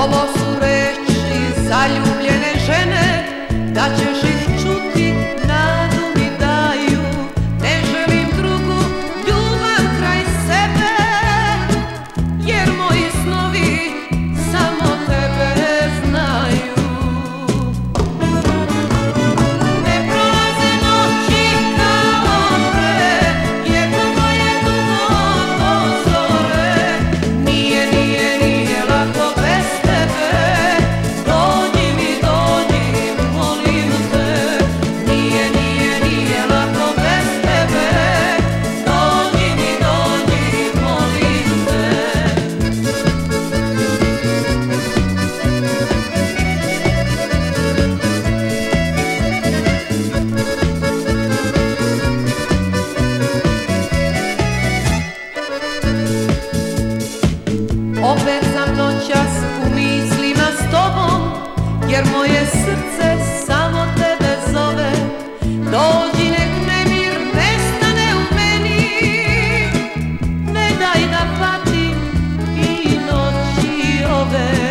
Ovo su reči zaljubljene žene, da ćeš ih čuti, nadu mi daju. Ne želim drugu ljubav kraj sebe, jer moji snovi samo tebe znaju. Ne prolaze noći kao pre, jer tvoje dugo do zore. Nije lako bez tebe, dođi mi, molim te. Nije lako bez tebe, dođi mi, molim te. Opet sam noćas u mislima s tobom, jer moje srce samo tebe zove. Dođi, nek nemir nestane u meni, ne daj da patim i noći ove.